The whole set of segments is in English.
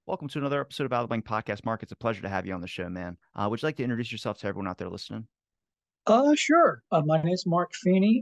Welcome to another episode of Out of the Blank Podcast. Mark, it's a pleasure to have you on the show, man. Would you like to introduce yourself to everyone out there listening? Sure. My name is Mark Feeney.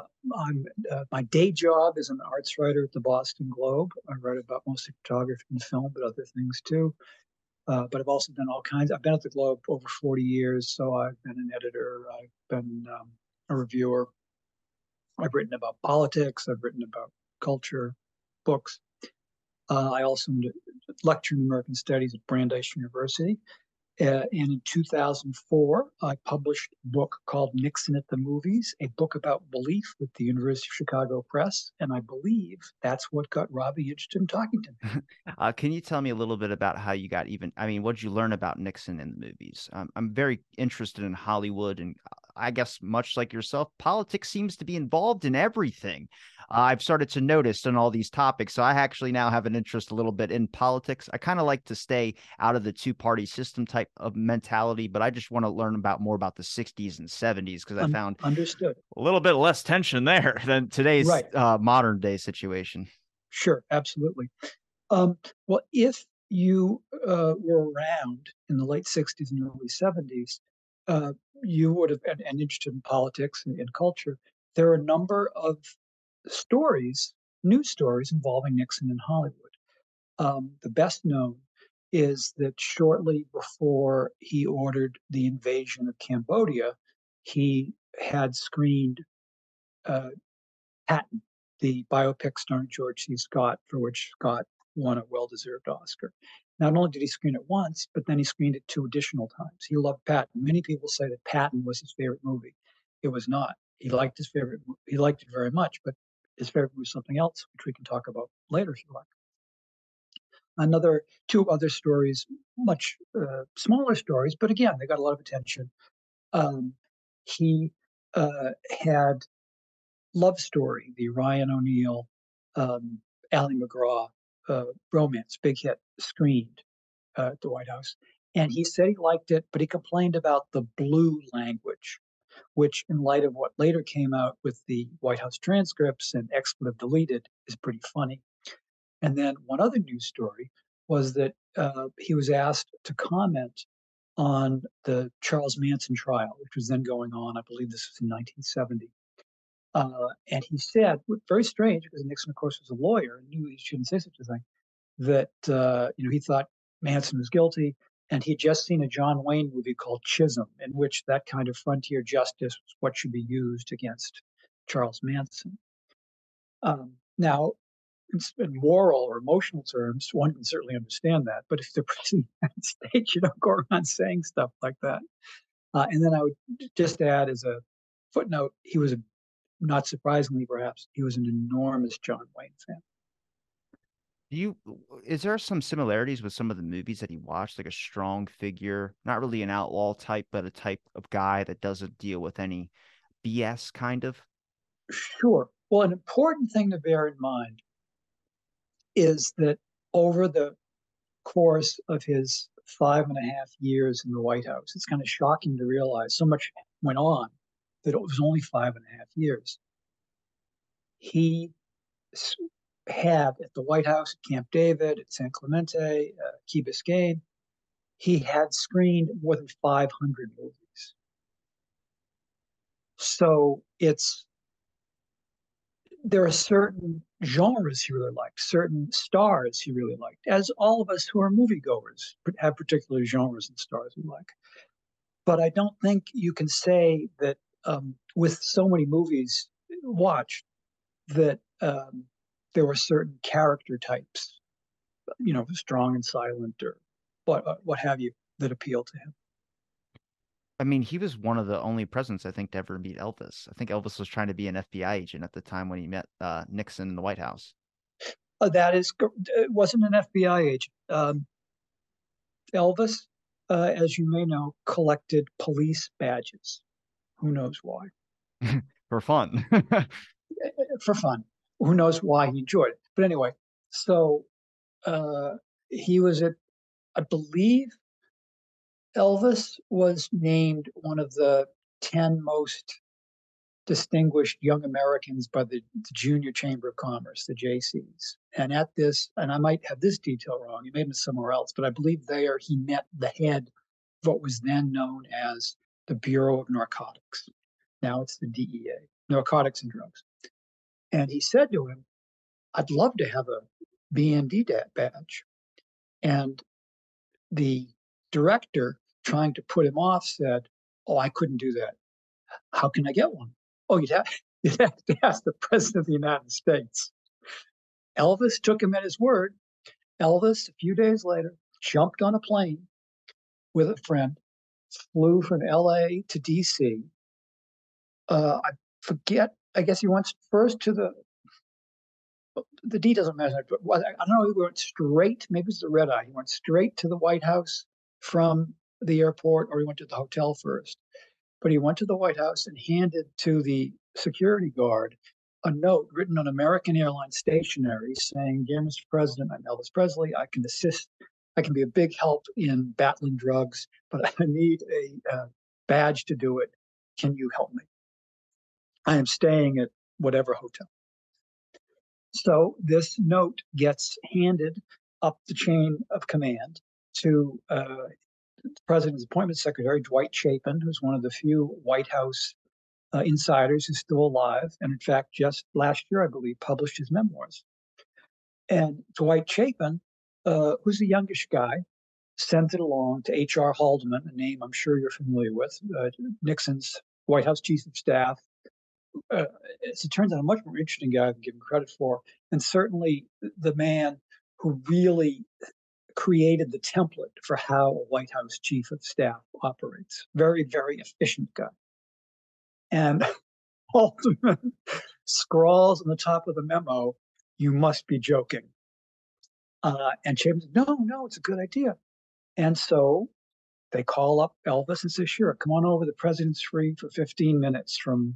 My day job is an arts writer at the Boston Globe. I write about mostly photography and film, but other things too. But I've also done all kinds. I've been at the Globe over 40 years, so I've been an editor. I've been a reviewer. I've written about politics. I've written about culture, books. I also lecture in American Studies at Brandeis University. And in 2004, I published a book called Nixon at the Movies, a book about belief with the University of Chicago Press. And I believe that's what got Robbie interested in talking to me. Can you tell me a little bit about how you got what did you learn about Nixon in the movies? I'm very interested in Hollywood, and I guess much like yourself, politics seems to be involved in everything. I've started to notice in all these topics. So I actually now have an interest a little bit in politics. I kind of like to stay out of the two-party system type of mentality, but I just want to learn about more about the 60s and 70s because I found Understood. a little bit less tension there than today's Right. modern day situation. Sure. Absolutely. Well, if you were around in the late 60s and early 70s, you would have been interested in politics and culture. There are a number of stories, news stories involving Nixon in Hollywood. The best known is that shortly before he ordered the invasion of Cambodia, he had screened uh, Patton, the biopic starring George C. Scott, for which Scott won a well deserved Oscar. Not only did he screen it once, but then he screened it two additional times. He loved Patton. Many people say that Patton was his favorite movie. It was not. He liked it very much, but his favorite was something else, which we can talk about later if you like. Another two other stories, much smaller stories, but again, they got a lot of attention. Um, he had Love Story, the Ryan O'Neal, um, Ali MacGraw romance, big hit, screened at the White House. And he said he liked it, but he complained about the blue language, which, in light of what later came out with the White House transcripts and expletive deleted, is pretty funny. And then one other news story was that he was asked to comment on the Charles Manson trial, which was then going on. I believe this was in 1970. And he said, very strange, because Nixon, of course, was a lawyer and knew he shouldn't say such a thing, that he thought Manson was guilty, and he'd just seen a John Wayne movie called Chisholm, in which that kind of frontier justice was what should be used against Charles Manson. Now, in moral or emotional terms, one can certainly understand that. But if the president of the United States, you don't go around saying stuff like that. And then I would just add as a footnote, he was, not surprisingly perhaps, he was an enormous John Wayne fan. Do you is there some similarities with some of the movies that he watched, like a strong figure, not really an outlaw type, but a type of guy that doesn't deal with any BS kind of? Sure. Well, an important thing to bear in mind is that over the course of his 5.5 years in the White House, it's kind of shocking to realize so much went on that it was only 5.5 years. He had at the White House, at Camp David, at San Clemente, Key Biscayne, he had screened more than 500 movies. So there are certain genres he really liked, certain stars he really liked, as all of us who are moviegoers have particular genres and stars we like. But I don't think you can say that with so many movies watched that there were certain character types, strong and silent or what have you, that appeal to him. I mean, he was one of the only presidents I think to ever meet Elvis. I think Elvis was trying to be an FBI agent at the time when he met Nixon in the White House. That is, it wasn't an FBI agent. Elvis, as you may know, collected police badges. Who knows why? For fun. For fun. Who knows why he enjoyed it? But anyway, so uh, he was at, I believe, Elvis was named one of the 10 most distinguished young Americans by the Junior Chamber of Commerce, the JCs. And at this, and I might have this detail wrong, it may have been somewhere else, but I believe there he met the head of what was then known as the Bureau of Narcotics. Now it's the DEA, Narcotics and Drugs. And he said to him, I'd love to have a BND badge. And the director, trying to put him off, said, oh, I couldn't do that. How can I get one? Oh, you'd have to ask the President of the United States. Elvis took him at his word. Elvis, a few days later, jumped on a plane with a friend, flew from LA to DC. I forget, I guess he went first to the D doesn't matter. But I don't know, he went straight, maybe it's the red eye. He went straight to the White House from the airport, or he went to the hotel first. But he went to the White House and handed to the security guard a note written on American Airlines stationery saying, Dear Mr. President, I'm Elvis Presley. I can assist. I can be a big help in battling drugs, but I need a badge to do it. Can you help me? I am staying at whatever hotel. So this note gets handed up the chain of command to the President's appointment secretary, Dwight Chapin, who's one of the few White House insiders who's still alive. And in fact, just last year, I believe, published his memoirs. And Dwight Chapin, who's the youngish guy, sent it along to H.R. Haldeman, a name I'm sure you're familiar with, Nixon's White House chief of staff. As it turns out, a much more interesting guy than given credit for, and certainly the man who really created the template for how a White House chief of staff operates. Very, very efficient guy. And Haldeman scrawls on the top of the memo, you must be joking. And Chapin said, no, it's a good idea. And so they call up Elvis and say, sure, come on over. The president's free for 15 minutes from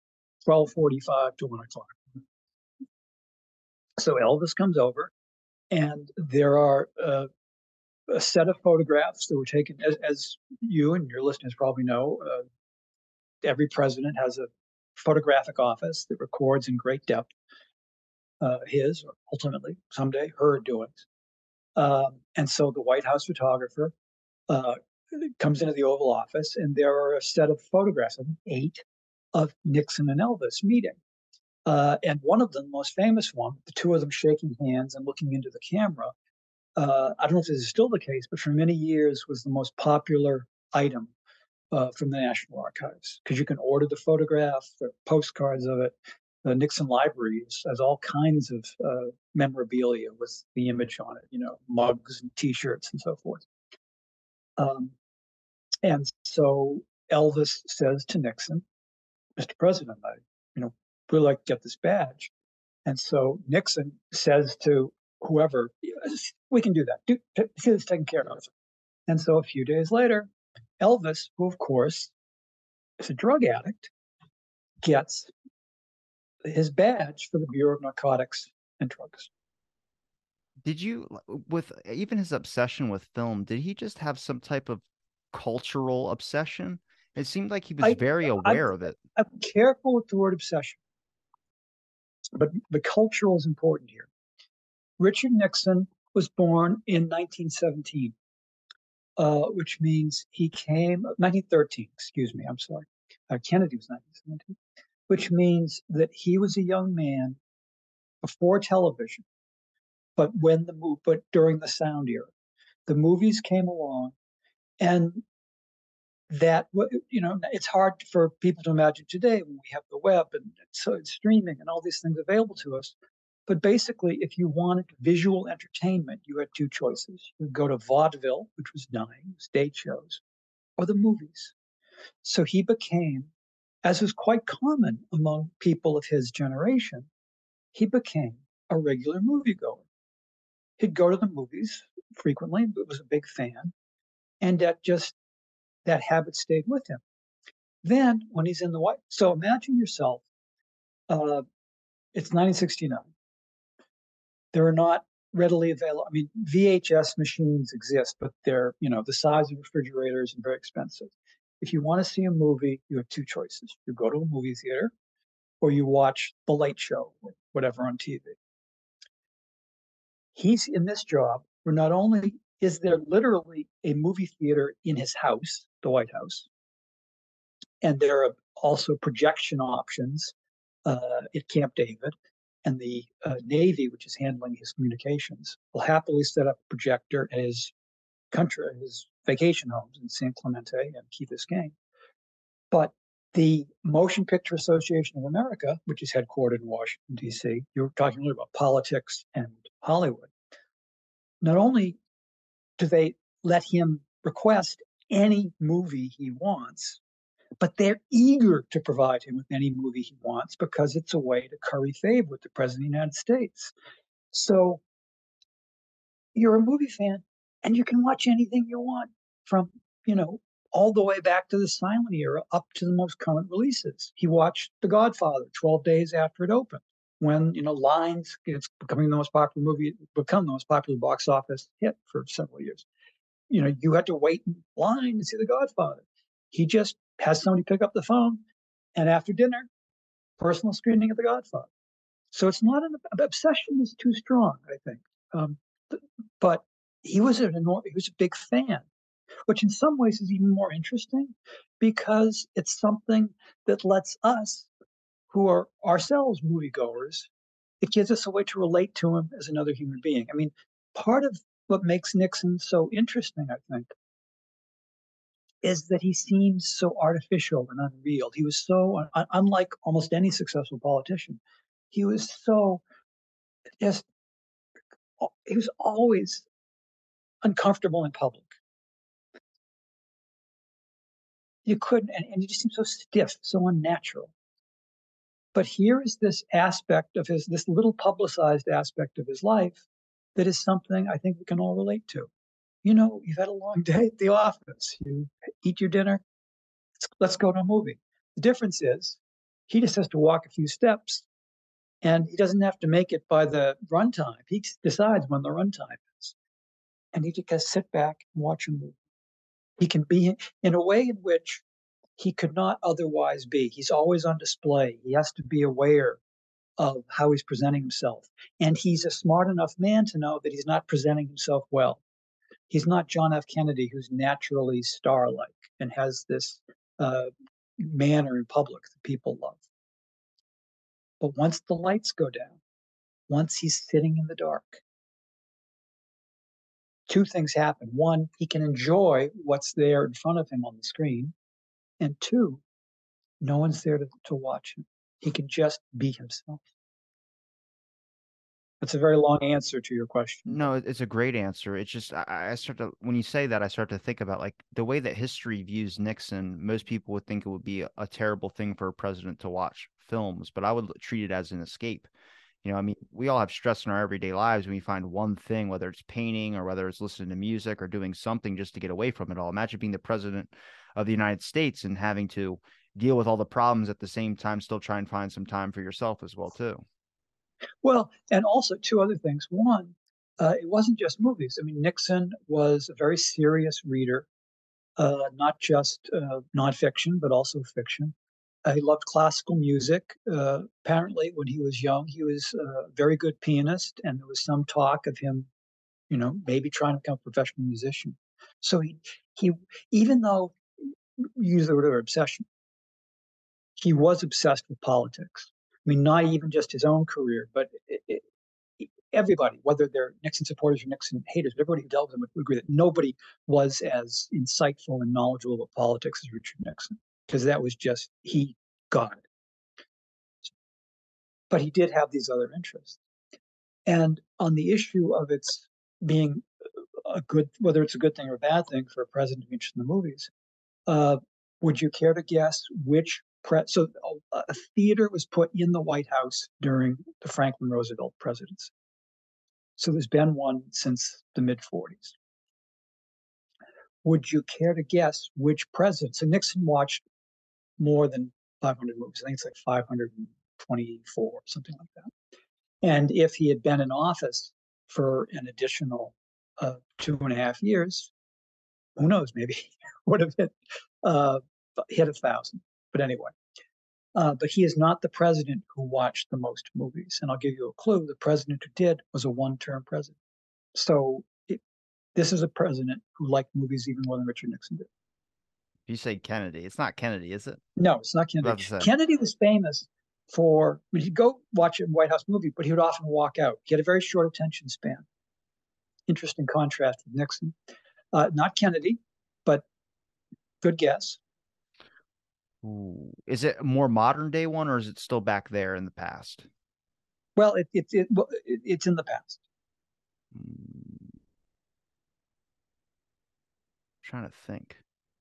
12:45 to 1 o'clock. So Elvis comes over, and there are a set of photographs that were taken, as you and your listeners probably know. Every president has a photographic office that records in great depth his, or ultimately someday her doings. And so the White House photographer comes into the Oval Office, and there are a set of photographs, I think 8, of Nixon and Elvis meeting. And one of them, the most famous one, the two of them shaking hands and looking into the camera, I don't know if this is still the case, but for many years was the most popular item from the National Archives, because you can order the photograph, the postcards of it. The Nixon Library has all kinds of memorabilia with the image on it, mugs and T-shirts and so forth. And so Elvis says to Nixon, Mr. President, I would like to get this badge. And so Nixon says to whoever, we can do that. Get this taken care of. And so a few days later, Elvis, who of course is a drug addict, gets his badge for the Bureau of Narcotics and Drugs. Did you, with even his obsession with film, did he just have some type of cultural obsession? It seemed like he was very aware of it. I'm careful with the word obsession, but the cultural is important here. Richard Nixon was born in 1917, which means he came, 1913, excuse me, I'm sorry. Kennedy was 1917, which means that he was a young man before television, but during the sound era. The movies came along, and that, it's hard for people to imagine today when we have the web and streaming and all these things available to us. But basically, if you wanted visual entertainment, you had two choices. You would go to vaudeville, which was dying, stage shows, or the movies. So he became, as was quite common among people of his generation, he became a regular moviegoer. He'd go to the movies frequently, but was a big fan. And that habit stayed with him. Then when he's in the White, so imagine yourself, it's 1969. There are not readily available, VHS machines exist, but they're, the size of refrigerators and very expensive. If you want to see a movie, you have two choices. You go to a movie theater, or you watch The Late Show or whatever on TV. He's in this job where not only is there literally a movie theater in his house, the White House, and there are also projection options at Camp David, and the Navy, which is handling his communications, will happily set up a projector at his vacation homes in San Clemente and Key Biscayne. But the Motion Picture Association of America, which is headquartered in Washington, D.C., you're talking a little about politics and Hollywood. Not only do they let him request any movie he wants, but they're eager to provide him with any movie he wants because it's a way to curry favor with the President of the United States. So you're a movie fan and you can watch anything you want from, you know, all the way back to the silent era up to the most current releases. He watched The Godfather 12 days after it opened when, Lines, it's becoming the most popular movie, become the most popular box office hit for several years. You had to wait in line to see The Godfather. He just has somebody pick up the phone, and after dinner, personal screening of The Godfather. So it's not an obsession is too strong, I think. Um, but he was he was a big fan, which in some ways is even more interesting because it's something that lets us, who are ourselves moviegoers, it gives us a way to relate to him as another human being. I mean, part of what makes Nixon so interesting, I think, is that he seems so artificial and unreal. He was so, unlike almost any successful politician, he was so just, he was always uncomfortable in public. You couldn't, and he just seemed so stiff, so unnatural. But here is this aspect of this little publicized aspect of his life that is something I think we can all relate to. You've had a long day at the office. You eat your dinner. Let's go to a movie. The difference is he just has to walk a few steps and he doesn't have to make it by the runtime. He decides when the runtime is. And he just can sit back and watch a movie. He can be in a way in which he could not otherwise be. He's always on display. He has to be aware of how he's presenting himself. And he's a smart enough man to know that he's not presenting himself well. He's not John F. Kennedy, who's naturally star-like and has this manner in public that people love. But once the lights go down, once he's sitting in the dark, two things happen. One, he can enjoy what's there in front of him on the screen. And two, no one's there to watch him. He can just be himself. That's a very long answer to your question. No, it's a great answer. It's just I start to when you say that I start to think about like the way that history views Nixon. Most people would think it would be a terrible thing for a president to watch films, but I would treat it as an escape. I mean, we all have stress in our everyday lives when we find one thing, whether it's painting or whether it's listening to music or doing something just to get away from it all. Imagine being the president of the United States and having to deal with all the problems at the same time, still try and find some time for yourself as well, too. Well, and also two other things. One, it wasn't just movies. I mean, Nixon was a very serious reader, not just nonfiction, but also fiction. He loved classical music. Apparently, when he was young, he was a very good pianist, and there was some talk of him, maybe trying to become a professional musician. So he even though you use the word obsession, he was obsessed with politics. I mean, not even just his own career, but everybody, whether they're Nixon supporters or Nixon haters, everybody who dealt with him would agree that nobody was as insightful and knowledgeable about politics as Richard Nixon, because that was just, he got it. But he did have these other interests. And on the issue of its being whether it's a good thing or a bad thing for a president to be interested in the movies, would you care to guess which so a theater was put in the White House during the Franklin Roosevelt presidency. So there's been one since the mid 40s. Would you care to guess which president? So Nixon watched more than 500 movies. I think it's like 524, something like that. And if he had been in office for an additional 2.5 years, who knows? Maybe he would have hit 1,000. But anyway, But he is not the president who watched the most movies. And I'll give you a clue. The president who did was a one-term president. So this is a president who liked movies even more than Richard Nixon did. If you say Kennedy, it's not Kennedy, is it? No, it's not I was Kennedy. about to say. Kennedy was famous for, I mean, he'd go watch a White House movie, but he would often walk out. He had a very short attention span. Interesting contrast with Nixon. Not Kennedy, but good guess. Ooh. Is it a more modern day one, or is it still back there in the past? Well, it's in the past. Hmm, trying to think.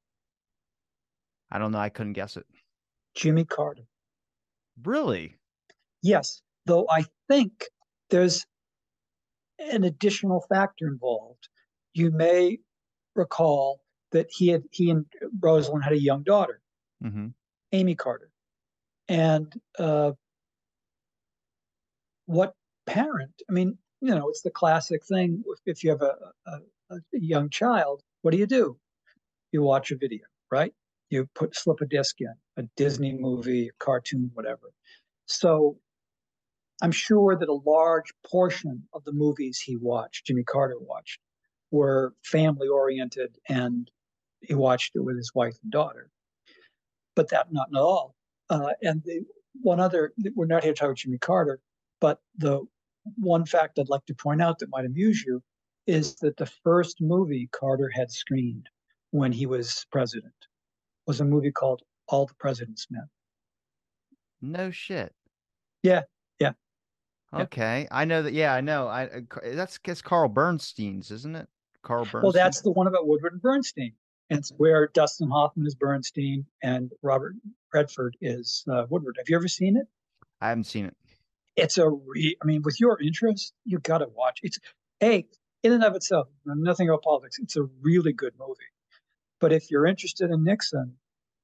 I don't know. I couldn't guess it. Jimmy Carter. Really? Yes, though I think there's an additional factor involved. You may recall that he and Rosalind had a young daughter, Mm-hmm. Amy Carter. And what parent? I mean, it's the classic thing. If you have a young child, what do? You watch a video, right? You slip a disc in, a Disney movie, a cartoon, whatever. So I'm sure that a large portion of the movies he watched, Jimmy Carter watched, were family oriented, and he watched it with his wife and daughter. But that not at all. And one other, we're not here to talk about Jimmy Carter, but the one fact I'd like to point out that might amuse you is that the first movie Carter had screened when he was president was a movie called All the President's Men. No shit. Yeah, yeah, yeah. Okay. I know that. Yeah, I know. That's Carl Bernstein's, isn't it? Carl Well, Bernstein. that's the one about Woodward and Bernstein. And it's where Dustin Hoffman is Bernstein and Robert Redford is Woodward. Have you ever seen it? I haven't seen it. It's I mean, with your interest, you got to watch. It's a in and of itself, nothing about politics. It's a really good movie. But if you're interested in Nixon,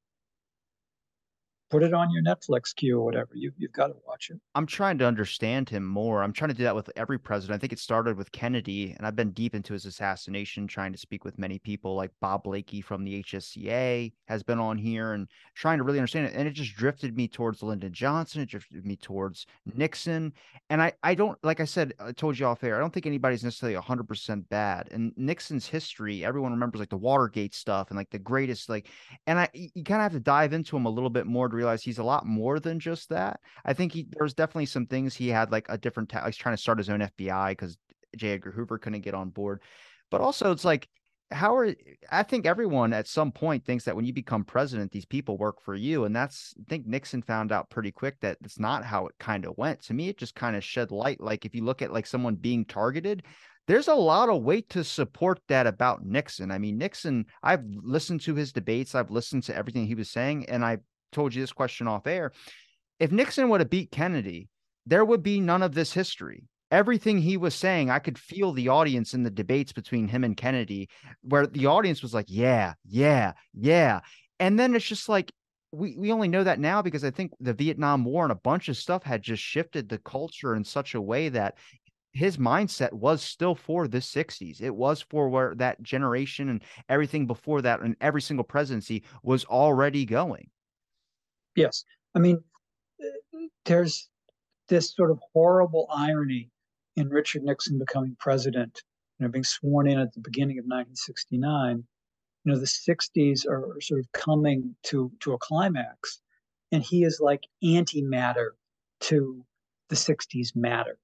put it on your Netflix queue or whatever. You've got to watch it. I'm trying to understand him more. I'm trying to do that with every president. I think it started with Kennedy, and I've been deep into his assassination, trying to speak with many people like Bob Blakey from the HSCA has been on here and trying to really understand it. And it just drifted me towards Lyndon Johnson. It drifted me towards Nixon. And I don't, like I said, I told you off air, I don't think anybody's necessarily 100% bad. And Nixon's history, everyone remembers like the Watergate stuff and like the greatest, like, and you kind of have to dive into him a little bit more to realize he's a lot more than just that. I think there's definitely some things he had like a different, like trying to start his own FBI because J. Edgar Hoover couldn't get on board. But also, it's like, I think everyone at some point thinks that when you become president, these people work for you. And I think Nixon found out pretty quick that it's not how it kind of went. To me, it just kind of shed light. Like if you look at like someone being targeted, there's a lot of weight to support that about Nixon. I mean, Nixon, I've listened to his debates, I've listened to everything he was saying, and I told you this question off air. If Nixon would have beat Kennedy, there would be none of this history. Everything he was saying, I could feel the audience in the debates between him and Kennedy, where the audience was like, yeah, yeah, yeah. And then it's just like, we only know that now because I think the Vietnam War and a bunch of stuff had just shifted the culture in such a way that his mindset was still for the 60s. It was for where that generation and everything before that and every single presidency was already going. Yes. I mean, there's this sort of horrible irony in Richard Nixon becoming president, being sworn in at the beginning of 1969. The 60s are sort of coming to a climax, and he is like antimatter to the 60s matter.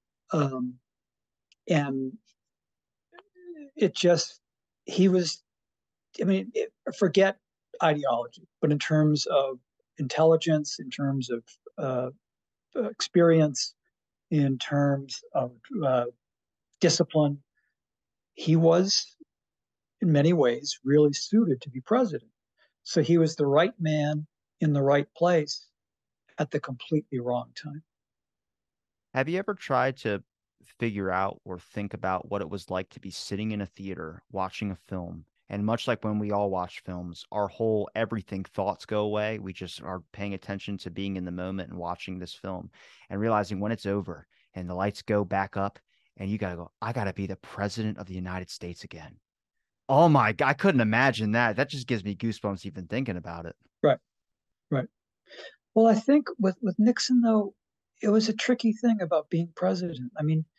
And it just, he was, I mean, forget ideology, but in terms of intelligence, in terms of experience, in terms of discipline, he was in many ways really suited to be president. So he was the right man in the right place at the completely wrong time. Have you ever tried to figure out or think about what it was like to be sitting in a theater watching a film? And much like when we all watch films, our whole everything thoughts go away. We just are paying attention to being in the moment and watching this film and realizing when it's over and the lights go back up and you got to go, I got to be the president of the United States again. Oh my God, I couldn't imagine that. That just gives me goosebumps even thinking about it. Right, right. Well, I think with Nixon, though, it was a tricky thing about being president. I mean,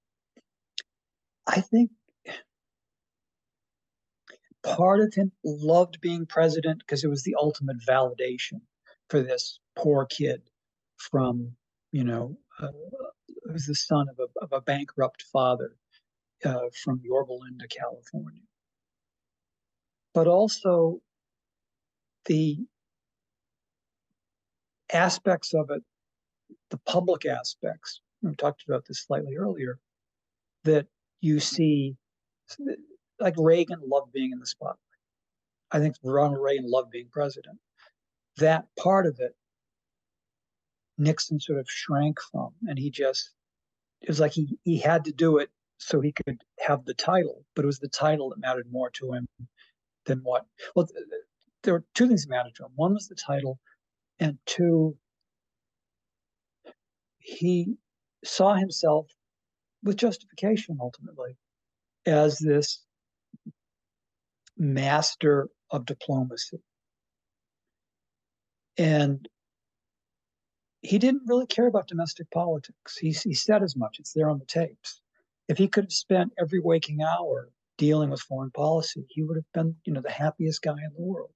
I think part of him loved being president because it was the ultimate validation for this poor kid from, you know, who was the son of a bankrupt father from Yorba Linda, California. But also the aspects of it, the public aspects, we talked about this slightly earlier, that you see, like Reagan loved being in the spotlight. I think Ronald Reagan loved being president. That part of it, Nixon sort of shrank from, and it was like he had to do it so he could have the title, but it was the title that mattered more to him than what. Well, there were two things that mattered to him. One was the title, and two, he saw himself with justification ultimately as this master of diplomacy. And he didn't really care about domestic politics. He said as much. It's there on the tapes. If he could have spent every waking hour dealing with foreign policy, he would have been, the happiest guy in the world.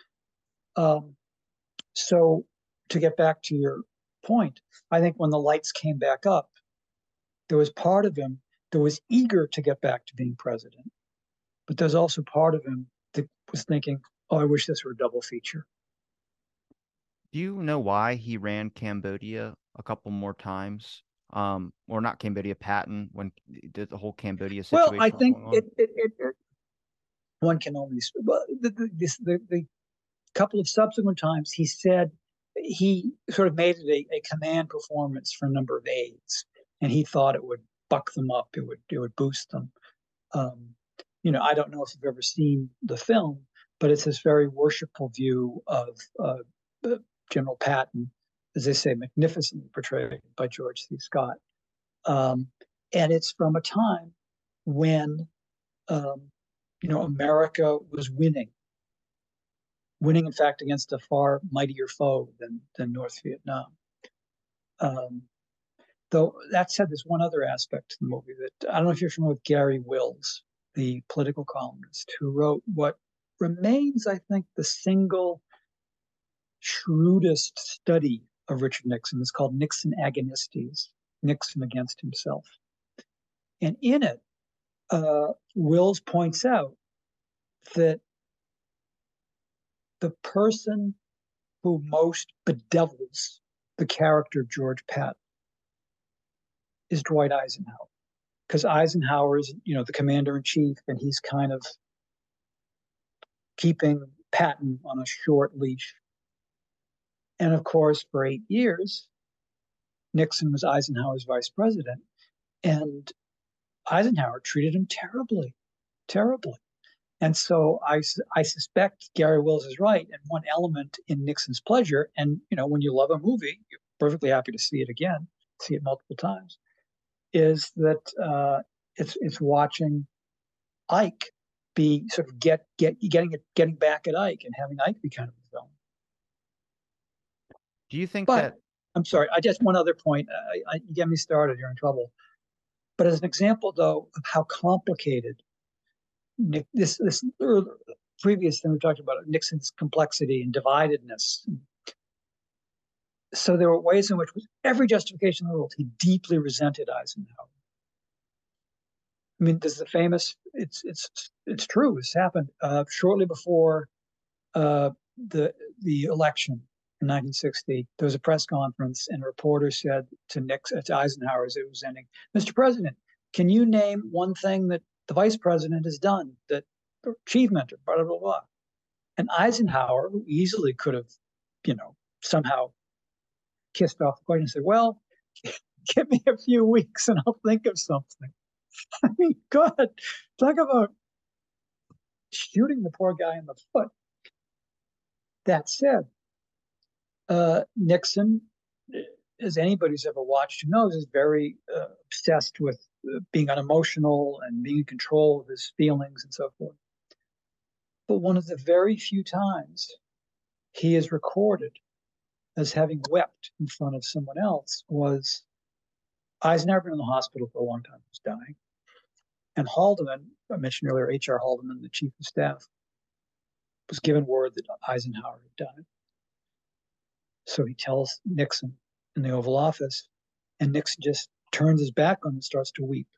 So to get back to your point, I think when the lights came back up, there was part of him that was eager to get back to being president, but there's also part of him that was thinking, "Oh, I wish this were a double feature." Do you know why he ran Cambodia a couple more times? Or not Cambodia, Patton, when the whole Cambodia Well, I situation was think going on? one can only well, the couple of subsequent times he said he sort of made it a command performance for a number of aides, and he thought it would buck them up, it would boost them. Um, I don't know if you've ever seen the film, but it's this very worshipful view of General Patton, as they say, magnificently portrayed by George C. Scott. Um, and it's from a time when, um, America was winning, in fact, against a far mightier foe than North Vietnam. Um, though that said, there's one other aspect to the movie that I don't know if you're familiar with Gary Wills, the political columnist who wrote what remains, I think, the single shrewdest study of Richard Nixon. It's called Nixon Agonistes, Nixon Against Himself. And in it, Wills points out that the person who most bedevils the character of George Patton is Dwight Eisenhower. Because Eisenhower is, the commander in chief, and he's kind of keeping Patton on a short leash. And of course, for 8 years, Nixon was Eisenhower's vice president, and Eisenhower treated him terribly, terribly. And so I suspect Gary Wills is right. And one element in Nixon's pleasure, and when you love a movie, you're perfectly happy to see it again, see it multiple times, is that it's watching Ike be sort of getting back at Ike and having Ike be kind of a villain. Do you think But that? I'm sorry, I just one other point. You get me started, you're in trouble. But as an example, though, of how complicated this previous thing we talked about, Nixon's complexity and dividedness. So there were ways in which, with every justification in the world, he deeply resented Eisenhower. I mean, this is a famous. It's true. This happened shortly before the election in 1960. There was a press conference, and a reporter said to Eisenhower as it was ending, "Mr. President, can you name one thing that the vice president has done, that achievement, or blah blah blah?" And Eisenhower, who easily could have, somehow kissed off the question, said, "Well, give me a few weeks and I'll think of something." I mean, God, talk about shooting the poor guy in the foot. That said, Nixon, as anybody who's ever watched him knows, is very obsessed with being unemotional and being in control of his feelings and so forth. But one of the very few times he is recorded as having wept in front of someone else was Eisenhower been in the hospital for a long time, was dying. And Haldeman, I mentioned earlier, H.R. Haldeman, the chief of staff, was given word that Eisenhower had died. So he tells Nixon in the Oval Office, and Nixon just turns his back on him and starts to weep.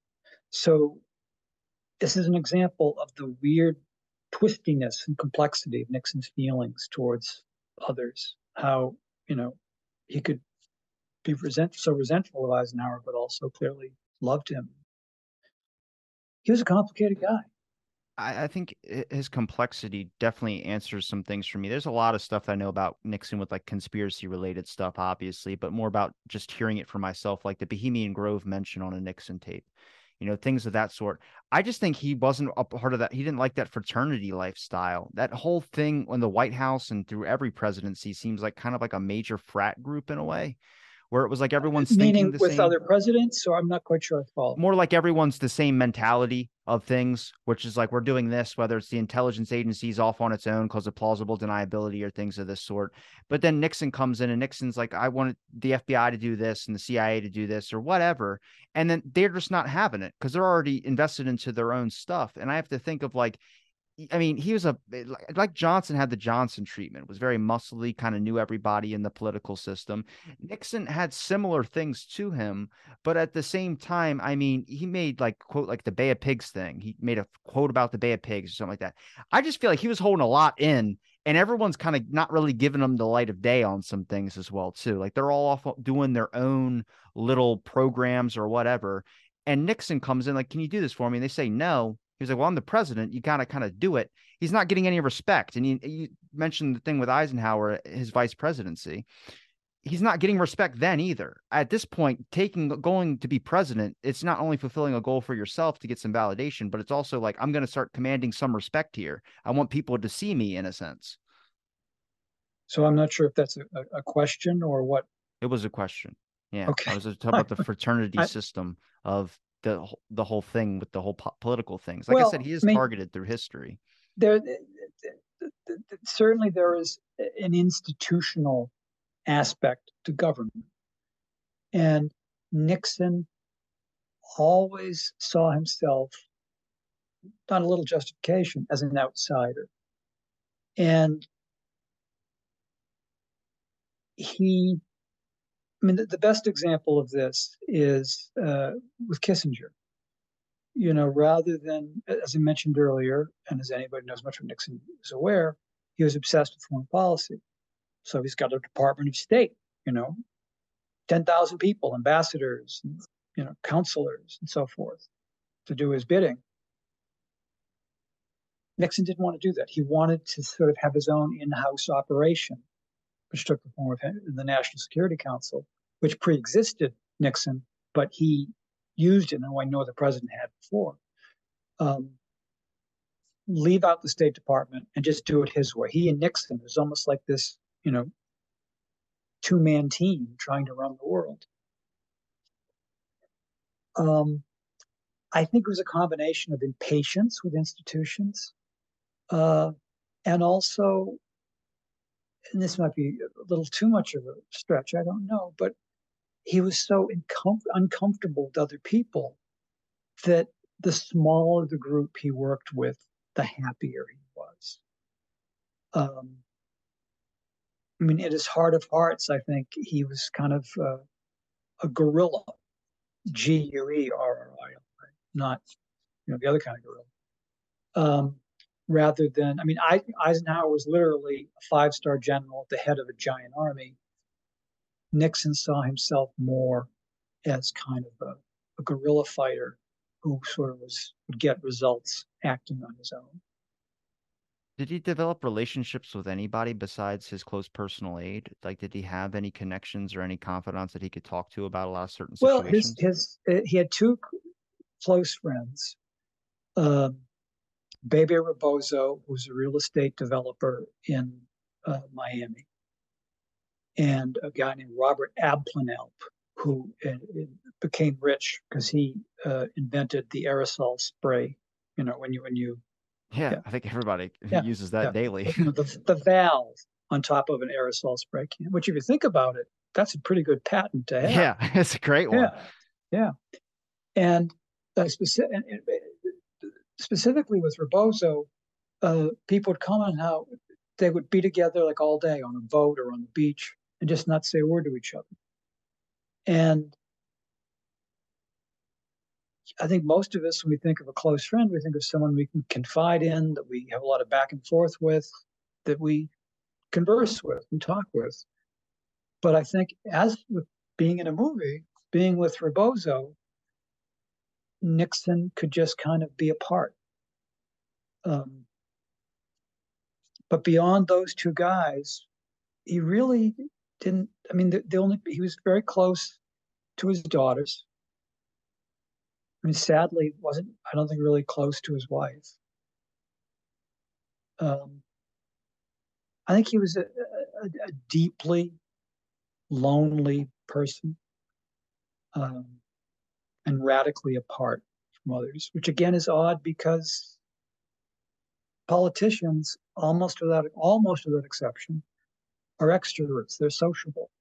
So this is an example of the weird twistiness and complexity of Nixon's feelings towards others. How, he could be so resentful of Eisenhower, but also clearly loved him. He was a complicated guy. I think his complexity definitely answers some things for me. There's a lot of stuff that I know about Nixon with like conspiracy related stuff, obviously, but more about just hearing it for myself, like the Bohemian Grove mention on a Nixon tape, things of that sort. I just think he wasn't a part of that. He didn't like that fraternity lifestyle. That whole thing in the White House and through every presidency seems like kind of like a major frat group in a way, where it was like everyone's thinking Meaning the with same. other presidents, so I'm not quite sure I follow. More like everyone's the same mentality of things, which is like we're doing this, whether it's the intelligence agencies off on its own because of plausible deniability or things of this sort. But then Nixon comes in and Nixon's like, I want the FBI to do this and the CIA to do this or whatever. And then they're just not having it because they're already invested into their own stuff. And I have to think of like, I mean, he was like Johnson had the Johnson treatment, was very muscly, kind of knew everybody in the political system. Nixon had similar things to him, but at the same time, I mean, he made like quote like the Bay of Pigs thing. He made a quote about the Bay of Pigs or something like that. I just feel like he was holding a lot in, and everyone's kind of not really giving him the light of day on some things as well too. Like they're all off doing their own little programs or whatever. And Nixon comes in like, "Can you do this for me?" And they say no. He was like, well, I'm the president. You gotta kind of do it. He's not getting any respect. And you mentioned the thing with Eisenhower, his vice presidency. He's not getting respect then either. At this point, going to be president, it's not only fulfilling a goal for yourself to get some validation, but it's also like, I'm going to start commanding some respect here. I want people to see me in a sense. So I'm not sure if that's a question or what. It was a question. Yeah. Okay. I was talking about the fraternity I, system of the whole thing with the whole political things. Like I said, he is targeted through history. There, certainly there is an institutional aspect to government. And Nixon always saw himself, not a little justification, as an outsider. And the best example of this is with Kissinger. Rather than, as I mentioned earlier, and as anybody knows much of Nixon is aware, he was obsessed with foreign policy. So he's got a Department of State, 10,000 people, ambassadors, counselors, and so forth, to do his bidding. Nixon didn't want to do that. He wanted to sort of have his own in-house operation, which took the form of the National Security Council, which pre-existed Nixon, but he used it in a way no other president had before. Leave out the State Department and just do it his way. He and Nixon, it was almost like this, two-man team trying to run the world. I think it was a combination of impatience with institutions, and also, and this might be a little too much of a stretch, I don't know, but he was so uncomfortable with other people that the smaller the group he worked with, the happier he was. In his heart of hearts, I think he was kind of a guerrilla, Guerrilla, not the other kind of guerrilla. Rather than, Eisenhower was literally a 5-star general at the head of a giant army. Nixon saw himself more as kind of a guerrilla fighter who sort of would get results acting on his own. Did he develop relationships with anybody besides his close personal aide? Like, did he have any connections or any confidants that he could talk to about a lot of certain situations? Well, he had two close friends. Bebe Rebozo, who's a real estate developer in Miami, and a guy named Robert Abplanalp, who became rich because he invented the aerosol spray. When you Yeah, I think everybody uses that daily. The valve on top of an aerosol spray can, which if you think about it, that's a pretty good patent to have. Yeah, it's a great one. Yeah, yeah. And specifically with Rebozo, people would comment how they would be together like all day on a boat or on the beach and just not say a word to each other. And I think most of us, when we think of a close friend, we think of someone we can confide in, that we have a lot of back and forth with, that we converse with and talk with. But I think, as with being in a movie, being with Rebozo, Nixon could just kind of be a part. Um, but beyond those two guys, he really didn't. I mean, the only he was very close to his daughters. I mean, sadly, wasn't, I don't think, really close to his wife. Um, I think he was a deeply lonely person, um, and radically apart from others, which again is odd because politicians, almost without exception, are extroverts. They're sociable,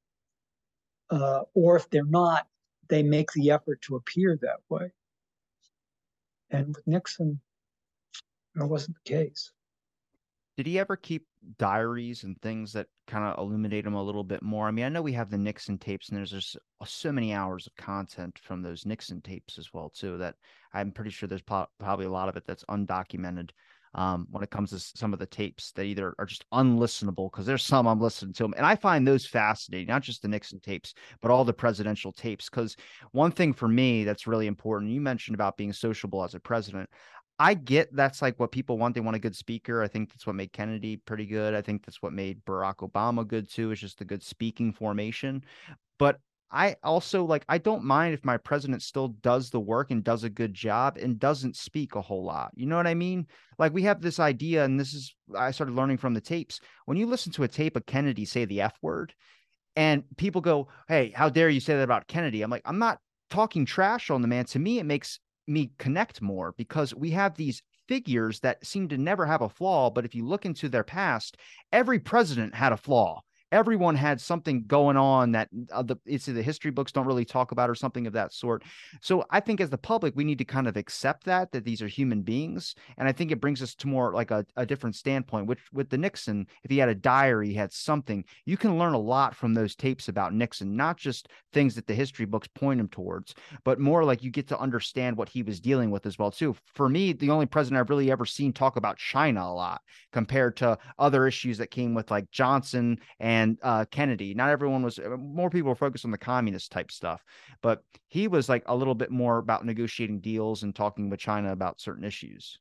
or if they're not, they make the effort to appear that way. And with Nixon, it wasn't the case. Did he ever keep diaries and things that kind of illuminate him a little bit more? I mean, I know we have the Nixon tapes, and there's just so many hours of content from those Nixon tapes as well, too, that I'm pretty sure there's probably a lot of it that's undocumented. When it comes to some of the tapes that either are just unlistenable, because there's some I'm listening to them, and I find those fascinating, not just the Nixon tapes, but all the presidential tapes. Because one thing for me that's really important, you mentioned about being sociable as a president. I get that's like what people want. They want a good speaker. I think that's what made Kennedy pretty good. I think that's what made Barack Obama good too. It's just a good speaking formation. But I also like, I don't mind if my president still does the work and does a good job and doesn't speak a whole lot. You know what I mean? Like, we have this idea, and this is, I started learning from the tapes. When you listen to a tape of Kennedy say the F word, and people go, "Hey, how dare you say that about Kennedy?" I'm like, I'm not talking trash on the man. To me, it makes me connect more because we have these figures that seem to never have a flaw. But if you look into their past, every president had a flaw. Everyone had something going on that it's the history books don't really talk about, or something of that sort. So I think as the public, we need to kind of accept that these are human beings. And I think it brings us to more like a different standpoint, which with the Nixon, if he had a diary, he had something, you can learn a lot from those tapes about Nixon, not just things that the history books point him towards, but more like you get to understand what he was dealing with as well, too. For me, the only president I've really ever seen talk about China a lot compared to other issues that came with like Johnson and Kennedy. Not everyone was, more people were focused on the communist type stuff, but he was like a little bit more about negotiating deals and talking with China about certain issues.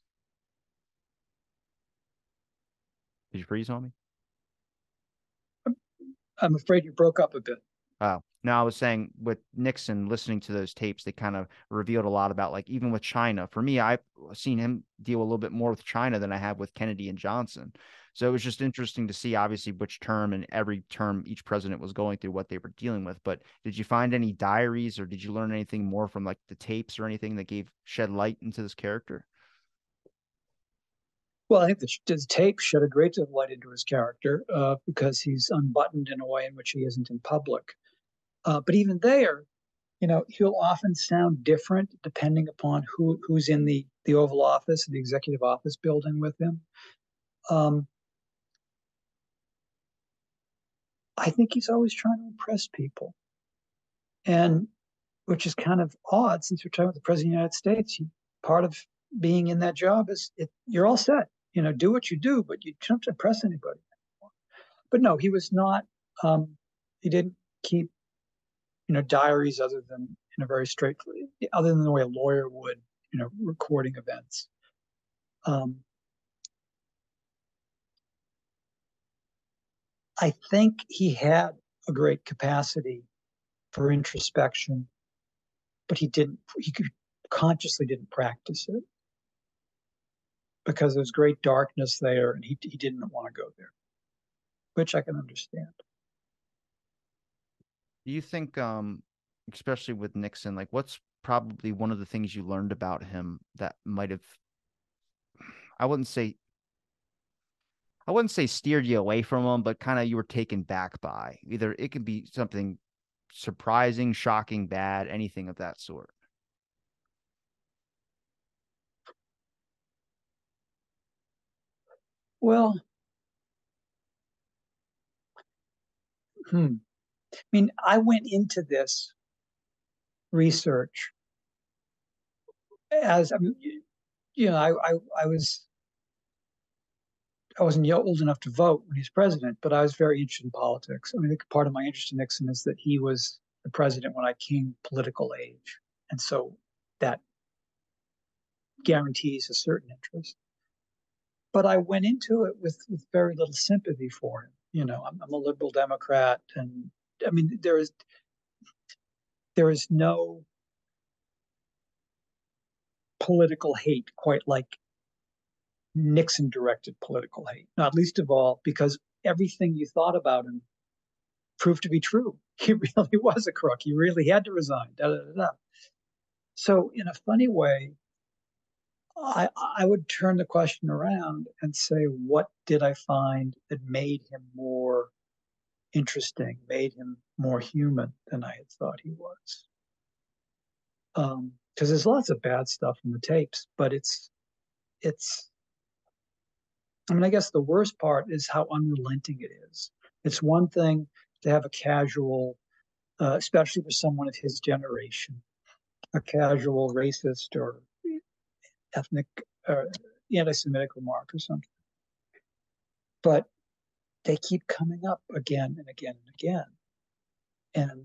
Did you freeze on me? I'm afraid you broke up a bit. Oh, no, I was saying with Nixon, listening to those tapes, they kind of revealed a lot about, like, even with China. For me, I've seen him deal a little bit more with China than I have with Kennedy and Johnson. So it was just interesting to see, obviously, which term and every term each president was going through, what they were dealing with. But did you find any diaries, or did you learn anything more from like the tapes or anything that gave shed light into this character? Well, I think the tape shed a great deal of light into his character, because he's unbuttoned in a way in which he isn't in public. But even there, he'll often sound different depending upon who's in the Oval Office, the Executive Office building with him. Um, I think he's always trying to impress people, and which is kind of odd since we're talking about the President of the United States. Part of being in that job is you're all set. Do what you do, but you don't have to impress anybody. But no, he was not. He didn't keep diaries other than in a very straight, other than the way a lawyer would, recording events. I think he had a great capacity for introspection, but he consciously didn't practice it because there's great darkness there, and he didn't want to go there, which I can understand. Do you think, especially with Nixon, like, what's probably one of the things you learned about him that might have, I wouldn't say I wouldn't say steered you away from them, but kind of you were taken back by. Either it could be something surprising, shocking, bad, anything of that sort. Well, I mean, I went into this research as I mean, you know, I wasn't old enough to vote when he was president, but I was very interested in politics. I mean, I think part of my interest in Nixon is that he was the president when I came political age, and so that guarantees a certain interest. But I went into it with very little sympathy for him. You know, I'm a liberal Democrat, and I mean, there is no political hate quite like Nixon directed political hate, not least of all because everything you thought about him proved to be true. He really was a crook. He really had to resign. Da, da, da, da. So, in a funny way, I would turn the question around and say, what did I find that made him more interesting, made him more human than I had thought he was? Because there's lots of bad stuff in the tapes, but it's I mean, I guess the worst part is how unrelenting it is. It's one thing to have a casual, especially for someone of his generation, a casual racist or ethnic anti-Semitic remark or something. But they keep coming up again and again and again. And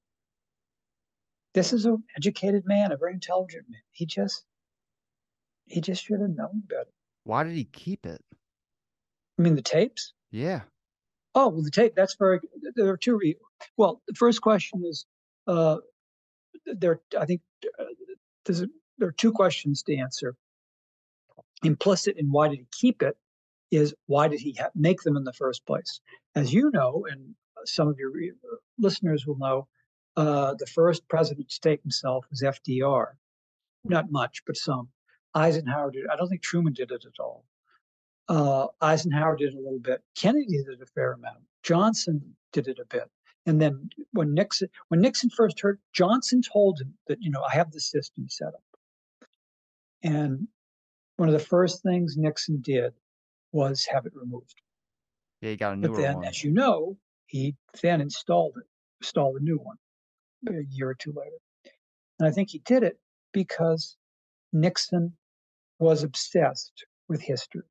this is an educated man, a very intelligent man. He just should have known better. Why did he keep it? I mean, the tapes. Yeah. Oh, well, the tape. That's very. There are two. Well, the first question is, uh, there. I think there are two questions to answer. Implicit in why did he keep it is why did he make them in the first place? As you know, and some of your listeners will know, the first president to take himself was FDR. Not much, but some. Eisenhower did. I don't think Truman did it at all. Eisenhower did a little bit. Kennedy did a fair amount. Johnson did it a bit. And then when Nixon first heard, Johnson told him that, I have the system set up. And one of the first things Nixon did was have it removed. Yeah, he got a But newer then, one. as you know, he then installed a new one a year or two later. And I think he did it because Nixon was obsessed with history,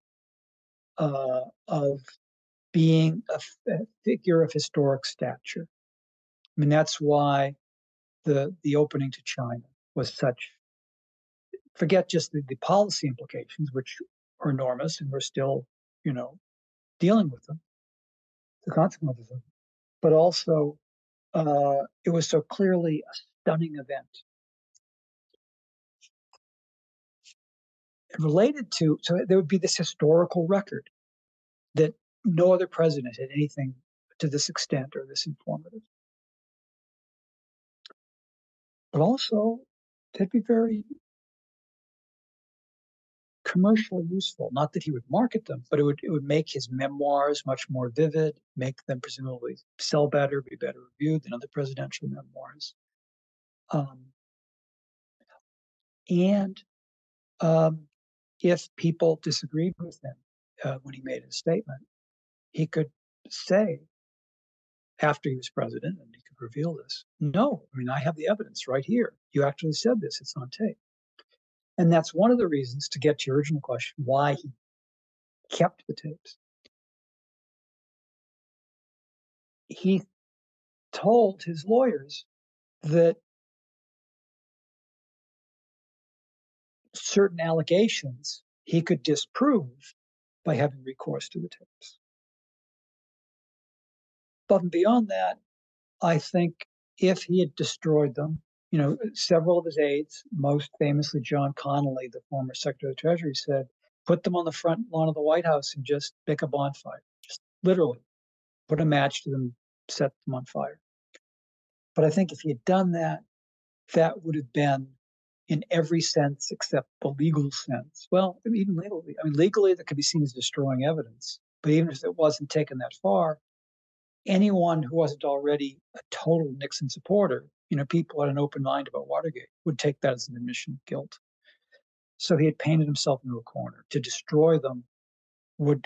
of being a figure of historic stature. I mean, that's why the opening to China was such. Forget just the policy implications, which are enormous, and we're still, dealing with them, the consequences of them. But also, it was so clearly a stunning event. Related to, so there would be this historical record that no other president had anything to this extent or this informative. But also, they'd be very commercially useful. Not that he would market them, but it would make his memoirs much more vivid, make them presumably sell better, be better reviewed than other presidential memoirs. And if people disagreed with him when he made his statement, he could say after he was president, and he could reveal this, no, I mean, I have the evidence right here. You actually said this, it's on tape. And that's one of the reasons, to get to your original question, why he kept the tapes. He told his lawyers that certain allegations he could disprove by having recourse to the tapes. But beyond that, I think if he had destroyed them, several of his aides, most famously John Connally, the former Secretary of the Treasury, said, put them on the front lawn of the White House and just make a bonfire. Just literally put a match to them, set them on fire. But I think if he had done that, that would have been, in every sense except the legal sense. Well, even legally. I mean, legally, that could be seen as destroying evidence. But even if it wasn't taken that far, anyone who wasn't already a total Nixon supporter, people had an open mind about Watergate, would take that as an admission of guilt. So he had painted himself into a corner. To destroy them would,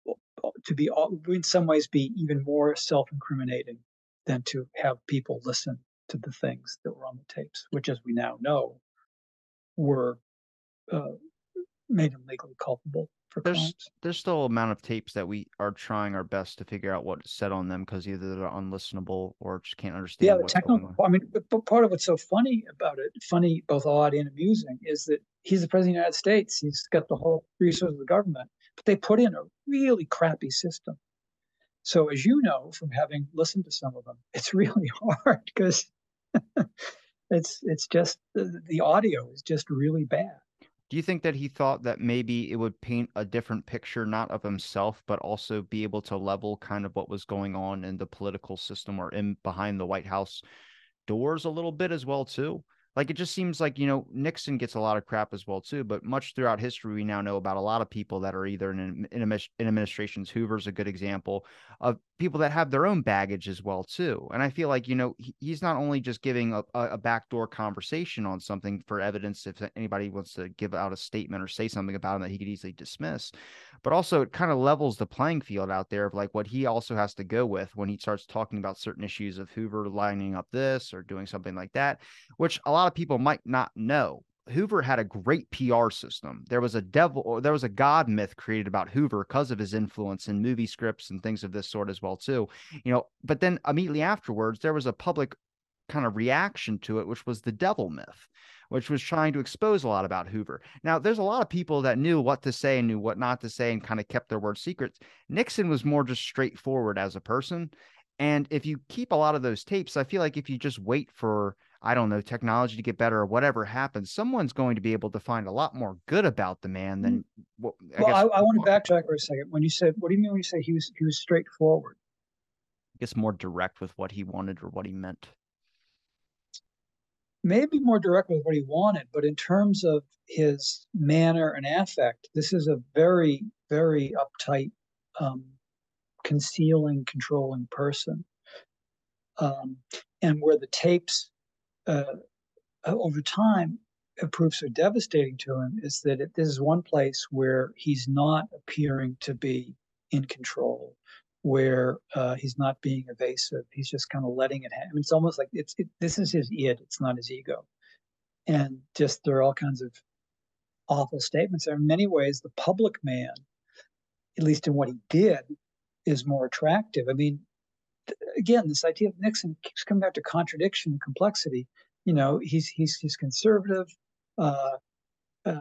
in some ways, be even more self-incriminating than to have people listen to the things that were on the tapes, which, as we now know, were uh, made him legally culpable for crimes. There's still an amount of tapes that we are trying our best to figure out what's said on them because either they're unlistenable or just can't Yeah, understand the what's going technical. on. I mean, but part of what's so funny about it, funny, both odd and amusing, is that he's the president of the United States. He's got the whole resources of the government, but they put in a really crappy system. So, as you know from having listened to some of them, it's really hard because it's just the audio is just really bad. Do you think that he thought that maybe it would paint a different picture, not of himself, but also be able to level kind of what was going on in the political system or in behind the White House doors a little bit as well too? Like it just seems like, Nixon gets a lot of crap as well too, but much throughout history we now know about a lot of people that are either in administrations. Hoover's a good example of people that have their own baggage as well too. And I feel like, he's not only just giving a backdoor conversation on something for evidence if anybody wants to give out a statement or say something about him that he could easily dismiss, but also it kind of levels the playing field out there of like what he also has to go with when he starts talking about certain issues of Hoover lining up this or doing something like that, which a lot of people might not know. Hoover had a great PR system. There was a devil or there was a god myth created about Hoover because of his influence in movie scripts and things of this sort as well too. But then immediately afterwards there was a public kind of reaction to it, which was the devil myth, which was trying to expose a lot about Hoover. Now, there's a lot of people that knew what to say and knew what not to say and kind of kept their words secrets. Nixon was more just straightforward as a person. And if you keep a lot of those tapes, I feel like if you just wait for, I don't know, technology to get better or whatever happens, someone's going to be able to find a lot more good about the man than what I Well, I, guess I want to backtrack for a second. When you said, what do you mean when you say he was straightforward? more direct with what he wanted or what he meant. Maybe more direct with what he wanted, but in terms of his manner and affect, this is a very, very uptight, um, concealing, controlling person. Um, and where the tapes, uh, over time, have proved so devastating to him is that this is one place where he's not appearing to be in control, where he's not being evasive. He's just kind of letting it happen. It's almost like this is his id, it's not his ego. And just there are all kinds of awful statements. In many ways, the public man, at least in what he did, is more attractive. I mean, again, this idea of Nixon keeps coming back to contradiction and complexity. He's conservative. Uh, uh,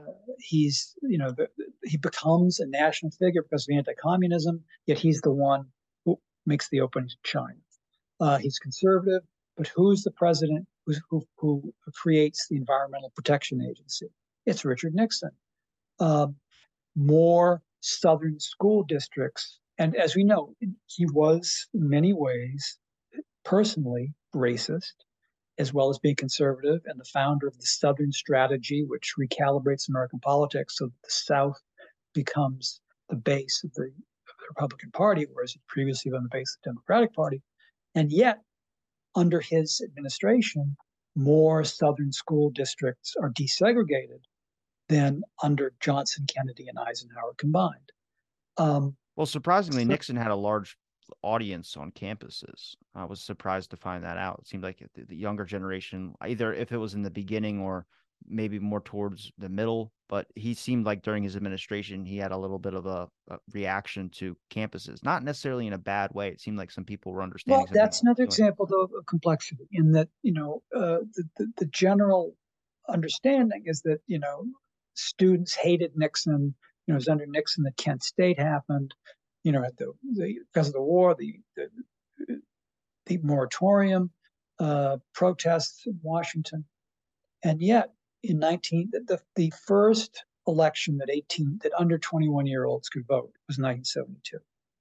he becomes a national figure because of anti-communism. Yet he's the one who makes the opening to China. He's conservative, but who's the president who creates the Environmental Protection Agency? It's Richard Nixon. Um, More Southern school districts. And as we know, he was in many ways personally racist, as well as being conservative, and the founder of the Southern Strategy, which recalibrates American politics so that the South becomes the base of the Republican Party, whereas it previously been the base of the Democratic Party. And yet, under his administration, more Southern school districts are desegregated than under Johnson, Kennedy, and Eisenhower combined. Well, surprisingly, So, Nixon had a large audience on campuses. I was surprised to find that out. It seemed like the younger generation, either if it was in the beginning or maybe more towards the middle, but he seemed like during his administration, he had a little bit of a reaction to campuses, not necessarily in a bad way. It seemed like some people were understanding well, something he that's another was doing. example, though, of complexity in that, the general understanding is that, students hated Nixon. It was under Nixon that Kent State happened. At because of the war, the moratorium, protests in Washington. And yet, in 19, the first election that under 21-year-olds could vote was 1972.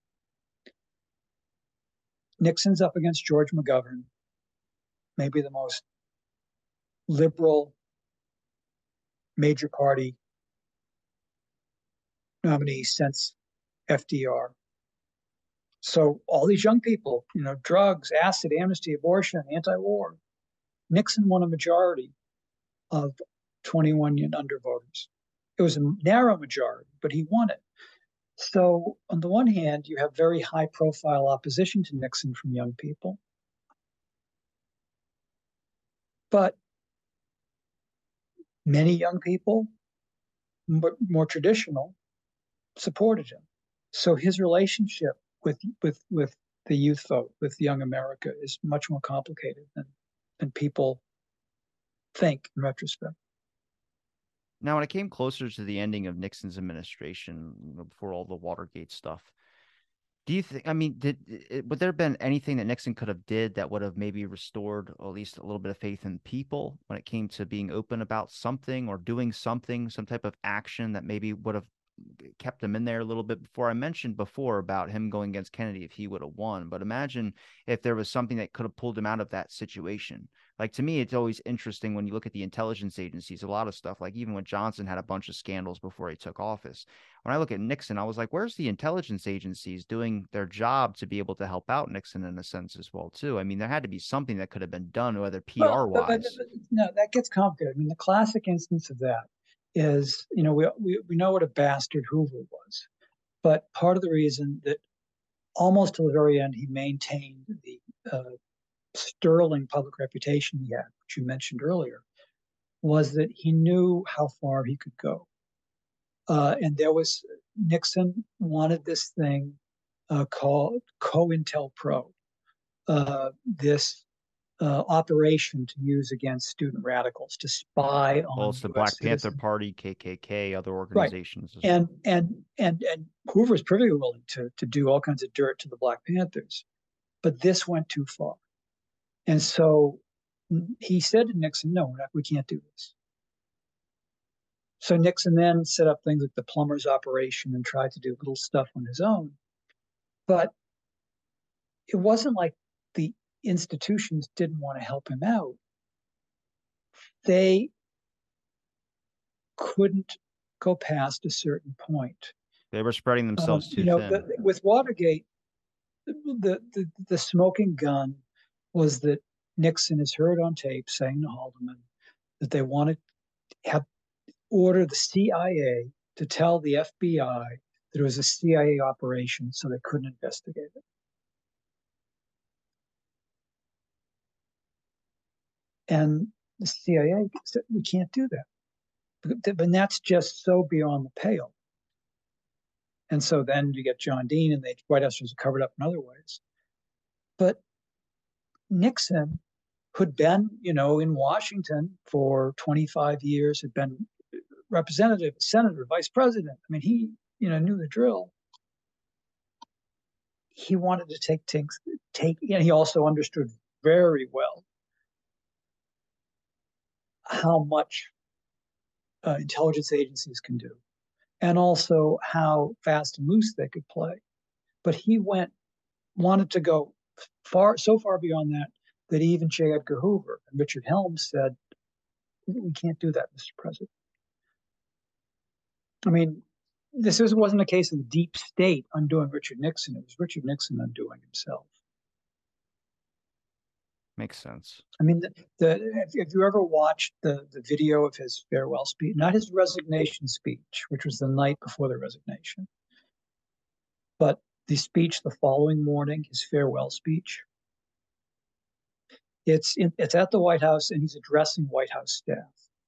Nixon's up against George McGovern, maybe the most liberal major party nominee since FDR. So all these young people, drugs, acid, amnesty, abortion, anti-war. Nixon won a majority of 21 and under voters. It was a narrow majority, but he won it. So on the one hand, you have very high profile opposition to Nixon from young people. But many young people, more traditional, supported him. So his relationship with the youth vote, with young America, is much more complicated than people think in retrospect. Now, when it came closer to the ending of Nixon's administration, before all the Watergate stuff, do you think, I mean, would there have been anything that Nixon could have did that would have maybe restored at least a little bit of faith in people when it came to being open about something or doing something, some type of action that maybe would have kept him in there a little bit before? I mentioned before about him going against Kennedy if he would have won, but imagine if there was something that could have pulled him out of that situation. Like, to me, it's always interesting when you look at the intelligence agencies, a lot of stuff, like even when Johnson had a bunch of scandals before he took office. When I look at Nixon, I was like, where's the intelligence agencies doing their job to be able to help out Nixon in a sense as well, too? I mean, there had to be something that could have been done, whether PR Well, wise. no, that gets complicated. I mean, the classic instance of that is, we know what a bastard Hoover was, but part of the reason that almost to the very end he maintained the sterling public reputation he had, which you mentioned earlier, was that he knew how far he could go. And Nixon wanted this thing called COINTELPRO, this operation to use against student radicals to spy Well, on it's the U.S. Black Panther citizens. Party, KKK, other Right. organizations as And well. Hoover was pretty willing to do all kinds of dirt to the Black Panthers, but this went too far. And so he said to Nixon, no, we can't do this. So Nixon then set up things like the plumber's operation and tried to do little stuff on his own. But it wasn't like the institutions didn't want to help him out. They couldn't go past a certain point. They were spreading themselves too thin. With Watergate, the smoking gun was that Nixon is heard on tape saying to Haldeman that they wanted to have order the CIA to tell the FBI that it was a CIA operation, so they couldn't investigate it. And the CIA said, we can't do that. But that's just so beyond the pale. And so then you get John Dean, and the White House was covered up in other ways. But Nixon, who'd been, in Washington for 25 years, had been representative, senator, vice president. I mean, he, knew the drill. He wanted to and he also understood very well how much intelligence agencies can do, and also how fast and loose they could play. But he wanted to go so far beyond that even J. Edgar Hoover and Richard Helms said, we can't do that, Mr. President. I mean, this wasn't a case of the deep state undoing Richard Nixon. It was Richard Nixon undoing himself. Makes sense. I mean, if you ever watched the video of his farewell speech, not his resignation speech, which was the night before the resignation, but the speech the following morning, his farewell speech, it's at the White House, and he's addressing White House staff.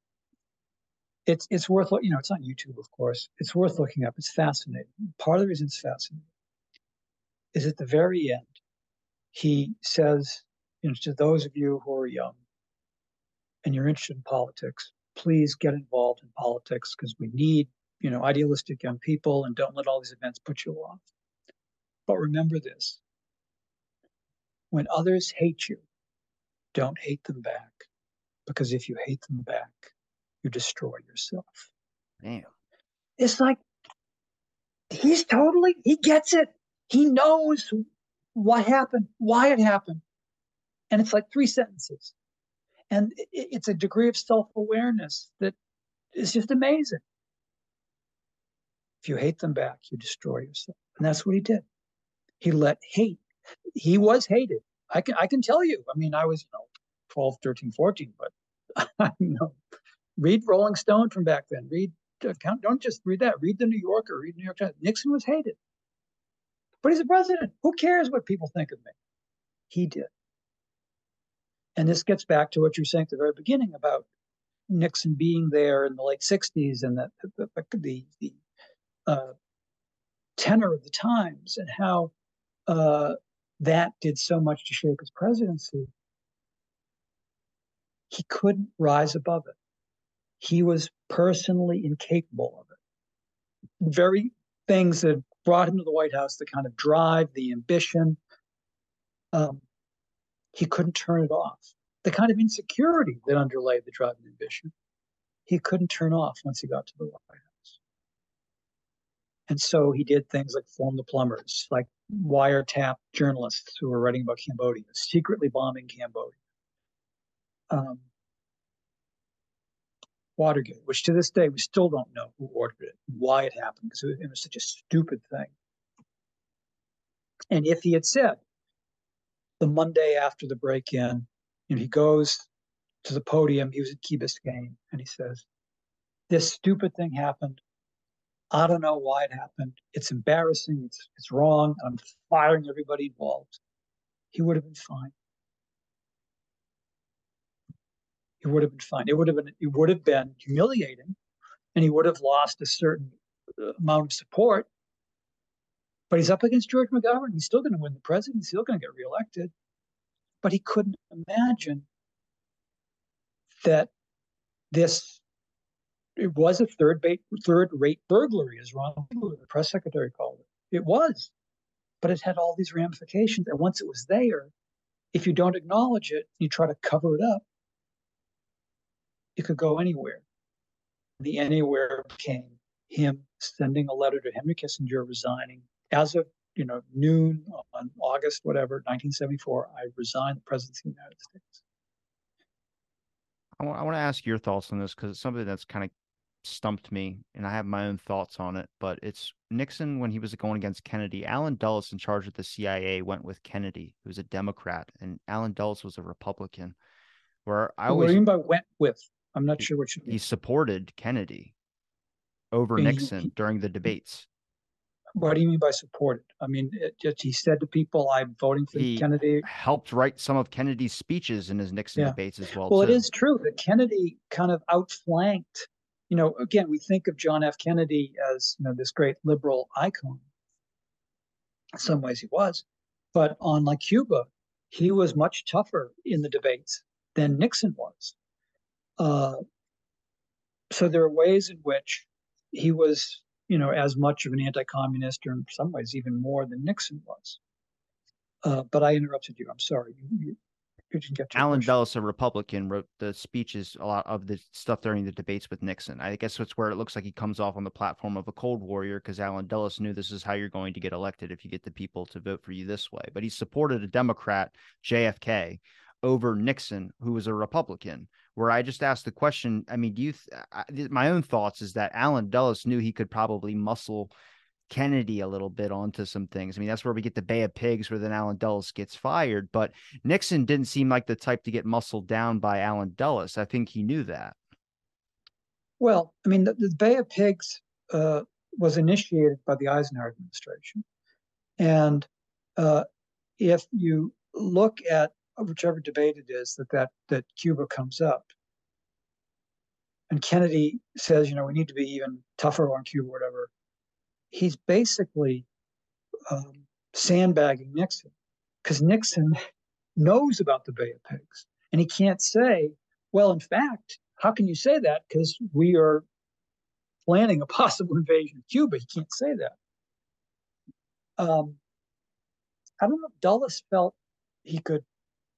It's worth, it's on YouTube, of course. It's worth looking up. It's fascinating. Part of the reason it's fascinating is at the very end, he says, to those of you who are young and you're interested in politics, please get involved in politics because we need, idealistic young people, and don't let all these events put you off. But remember this: when others hate you, don't hate them back, because if you hate them back, you destroy yourself. Damn. It's like he gets it. He knows what happened, why it happened. And it's like 3 sentences. And it's a degree of self-awareness that is just amazing. If you hate them back, you destroy yourself. And that's what he did. He let hate. He was hated. I can tell you. I mean, I was 12, 13, 14, but read Rolling Stone from back then. Don't just read that. Read the New Yorker. Read New York Times. Nixon was hated, but he's a president. Who cares what people think of me? He did. And this gets back to what you were saying at the very beginning about Nixon being there in the late 60s and the tenor of the times and how that did so much to shape his presidency. He couldn't rise above it. He was personally incapable of it. Very things that brought him to the White House, the kind of drive, the ambition, he couldn't turn it off. The kind of insecurity that underlay the drive and ambition, he couldn't turn off once he got to the White House. And so he did things like form the plumbers, like wiretap journalists who were writing about Cambodia, secretly bombing Cambodia. Watergate, which to this day we still don't know who ordered it, why it happened, because it was such a stupid thing. And if he had said the Monday after the break-in, he goes to the podium, he was at Key Biscayne, and he says, this stupid thing happened. I don't know why it happened. It's embarrassing. It's wrong. I'm firing everybody involved. He would have been fine. It would have been fine. It would have been humiliating, and he would have lost a certain amount of support. But he's up against George McGovern. He's still going to win the presidency. He's still going to get reelected. But he couldn't imagine that it was a third-rate burglary, as Ron Ziegler, the press secretary, called it. It was, but it had all these ramifications. And once it was there, if you don't acknowledge it, you try to cover it up, it could go anywhere. The anywhere became him sending a letter to Henry Kissinger resigning as of noon on August, 1974. I resigned the presidency of the United States. I want to ask your thoughts on this because it's something that's kind of stumped me, and I have my own thoughts on it. But it's Nixon when he was going against Kennedy. Allen Dulles, in charge of the CIA, went with Kennedy, who was a Democrat, and Allen Dulles was a Republican. What do you mean by went with? I'm not sure what you mean. He supported Kennedy over Nixon during the debates. What do you mean by supported? I mean, he said to people, I'm voting for Kennedy. Helped write some of Kennedy's speeches in his Nixon debates as well. Well, it is true that Kennedy kind of outflanked. Again, we think of John F. Kennedy as this great liberal icon. In some ways he was. But on Cuba, he was much tougher in the debates than Nixon was. So there are ways in which he was, as much of an anti-communist, or in some ways even more than Nixon was. But I interrupted you. I'm sorry. You didn't get to Allen Dulles, a Republican, wrote the speeches, a lot of the stuff during the debates with Nixon. I guess that's where it looks like he comes off on the platform of a Cold Warrior, because Allen Dulles knew this is how you're going to get elected if you get the people to vote for you this way. But he supported a Democrat, JFK, over Nixon, who was a Republican, where I just asked the question, I mean, my own thoughts is that Allen Dulles knew he could probably muscle Kennedy a little bit onto some things. I mean, that's where we get the Bay of Pigs, where then Allen Dulles gets fired. But Nixon didn't seem like the type to get muscled down by Allen Dulles. I think he knew that. Well, I mean, the Bay of Pigs was initiated by the Eisenhower administration. And if you look at whichever debate it is that Cuba comes up, and Kennedy says, we need to be even tougher on Cuba, whatever, he's basically sandbagging Nixon, because Nixon knows about the Bay of Pigs. And he can't say, well, in fact, how can you say that? Because we are planning a possible invasion of Cuba. He can't say that. I don't know if Dulles felt he could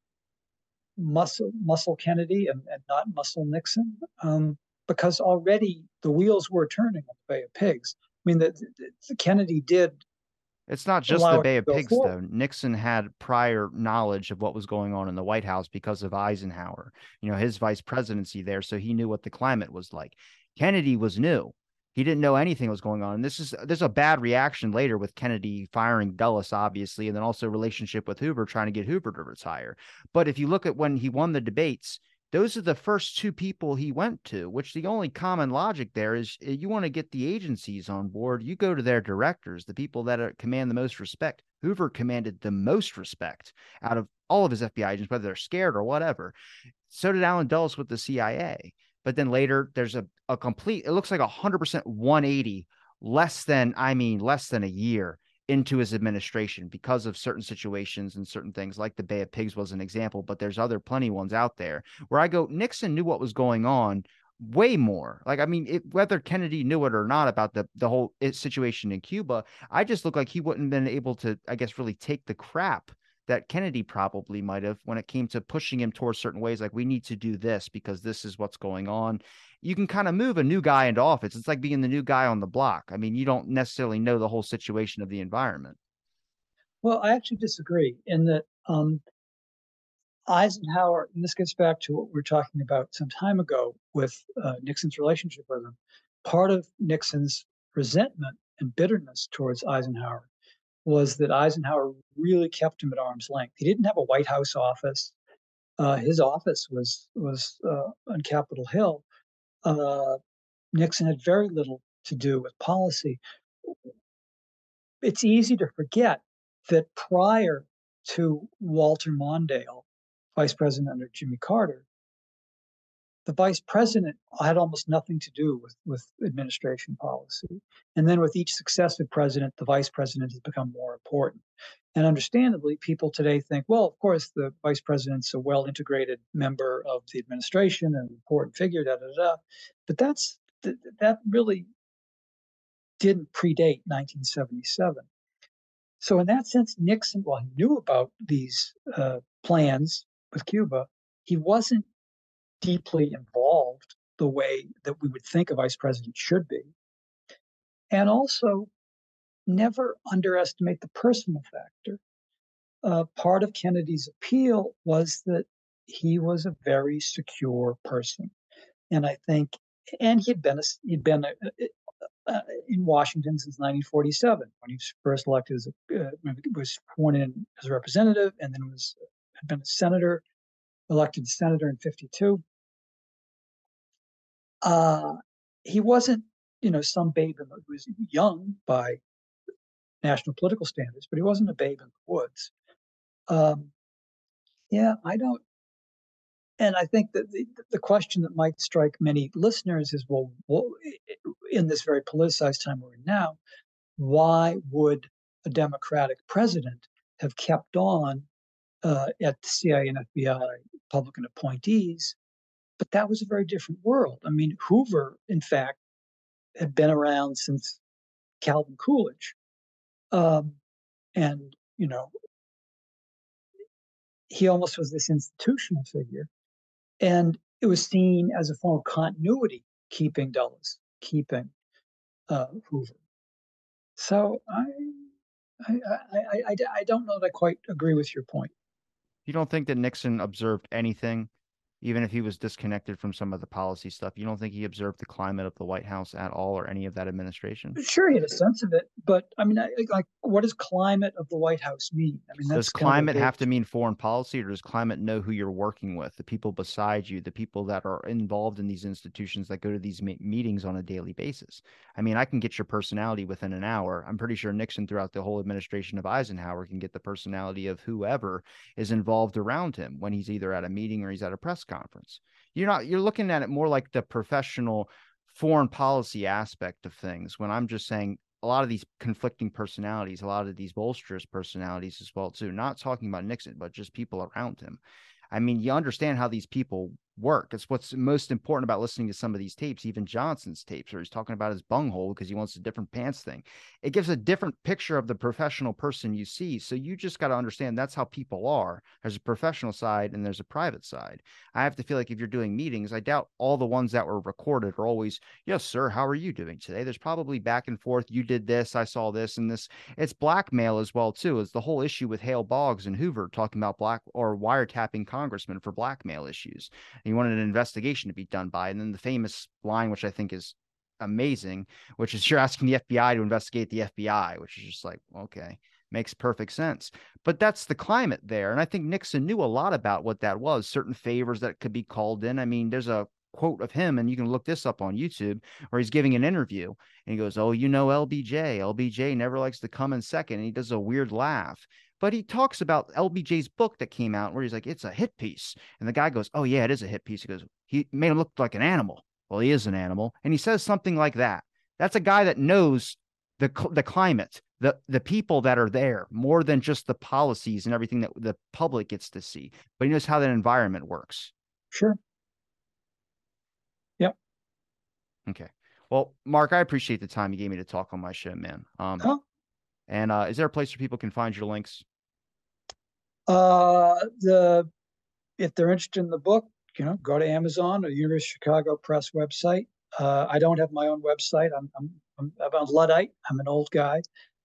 muscle Kennedy and not muscle Nixon, because already the wheels were turning on the Bay of Pigs. I mean, the Kennedy did. It's not just the Bay of Pigs, though. Nixon had prior knowledge of what was going on in the White House because of Eisenhower, his vice presidency there. So he knew what the climate was like. Kennedy was new. He didn't know anything was going on. And there's a bad reaction later with Kennedy firing Dulles, obviously, and then also relationship with Hoover, trying to get Hoover to retire. But if you look at when he won the debates, those are the first two people he went to, which the only common logic there is you want to get the agencies on board. You go to their directors, the people that command the most respect. Hoover commanded the most respect out of all of his FBI agents, whether they're scared or whatever. So did Allen Dulles with the CIA. But then later there's a complete, it looks like 100% 180, less than a year into his administration because of certain situations and certain things, like the Bay of Pigs was an example, but there's other plenty ones out there where I go, Nixon knew what was going on way more. Like, I mean, whether Kennedy knew it or not about the whole situation in Cuba, I just look like he wouldn't have been able to, I guess, really take the crap that Kennedy probably might have when it came to pushing him towards certain ways, like we need to do this because this is what's going on. You can kind of move a new guy into office. It's like being the new guy on the block. I mean, you don't necessarily know the whole situation of the environment. Well, I actually disagree in that Eisenhower, and this gets back to what we were talking about some time ago with Nixon's relationship with him. Part of Nixon's resentment and bitterness towards Eisenhower was that Eisenhower really kept him at arm's length. He didn't have a White House office. His office was on Capitol Hill. Nixon had very little to do with policy. It's easy to forget that prior to Walter Mondale, vice president under Jimmy Carter, the vice president had almost nothing to do with administration policy. And then with each successive president, the vice president has become more important. And understandably, people today think, well, of course, the vice president's a well integrated member of the administration and an important figure, da da da. But that really didn't predate 1977. So in that sense, Nixon, while he knew about these plans with Cuba, he wasn't deeply involved the way that we would think a vice president should be. And also, never underestimate the personal factor. Part of Kennedy's appeal was that he was a very secure person, and I think, and he'd been in Washington since 1947 when he was first elected as was sworn in as a representative, and then had been a senator, elected senator in '52. He wasn't, some babe who was young by national political standards, but he wasn't a babe in the woods. Yeah, I don't. And I think that the question that might strike many listeners is, well, in this very politicized time we're in now, why would a Democratic president have kept on at the CIA and FBI Republican appointees? But that was a very different world. I mean, Hoover, in fact, had been around since Calvin Coolidge. And, he almost was this institutional figure. And it was seen as a form of continuity, keeping Dulles, keeping Hoover. So I don't know that I quite agree with your point. You don't think that Nixon observed anything, even if he was disconnected from some of the policy stuff? You don't think he observed the climate of the White House at all or any of that administration? Sure, he had a sense of it, but I mean, like, what does climate of the White House mean? I mean, Does that's climate have to mean foreign policy, or does climate know who you're working with, the people beside you, the people that are involved in these institutions that go to these meetings on a daily basis? I mean, I can get your personality within an hour. I'm pretty sure Nixon, throughout the whole administration of Eisenhower, can get the personality of whoever is involved around him when he's either at a meeting or he's at a press conference. You're looking at it more like the professional foreign policy aspect of things, when I'm just saying a lot of these conflicting personalities, a lot of these bolsterous personalities as well too, not talking about Nixon, but just people around him. I mean, you understand how these people work. It's what's most important about listening to some of these tapes, even Johnson's tapes, where he's talking about his bunghole because he wants a different pants thing. It gives a different picture of the professional person you see. So you just got to understand that's how people are. There's a professional side and there's a private side. I have to feel like if you're doing meetings, I doubt all the ones that were recorded are always, yes, sir, how are you doing today? There's probably back and forth. You did this, I saw this, and this. It's blackmail as well too. It's the whole issue with Hale Boggs and Hoover talking about wiretapping congressmen for blackmail issues. He wanted an investigation to be done by. And then the famous line, which I think is amazing, which is you're asking the FBI to investigate the FBI, which is just like, okay, makes perfect sense. But that's the climate there. And I think Nixon knew a lot about what that was, certain favors that could be called in. I mean, there's a quote of him, and you can look this up on YouTube, where he's giving an interview and he goes, "Oh, you know, LBJ never likes to come in second." And he does a weird laugh. But he talks about LBJ's book that came out where he's like, "It's a hit piece." And the guy goes, "Oh, yeah, it is a hit piece." He goes, "He made him look like an animal." Well, he is an animal. And he says something like that. That's a guy that knows the climate, the people that are there more than just the policies and everything that the public gets to see. But he knows how that environment works. Sure. Yep. Okay. Well, Mark, I appreciate the time you gave me to talk on my show, man. Huh? And is there a place where people can find your links? The if they're interested in the book, go to Amazon or University of Chicago Press website. I don't have my own website. I'm a Luddite. I'm an old guy.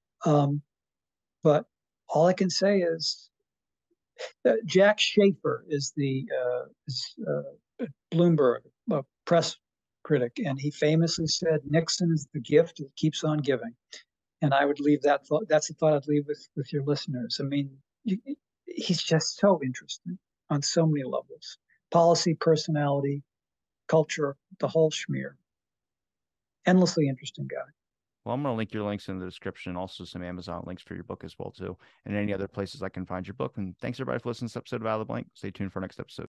But all I can say is Jack Schaefer is the Bloomberg press critic, and he famously said Nixon is the gift that keeps on giving. And I would leave that thought. That's the thought I'd leave with your listeners. I mean, he's just so interesting on so many levels: policy, personality, culture, the whole schmear. Endlessly interesting guy. Well, I'm going to link your links in the description, also some Amazon links for your book as well, too, and any other places I can find your book. And thanks, everybody, for listening to this episode of Out of the Blank. Stay tuned for our next episode.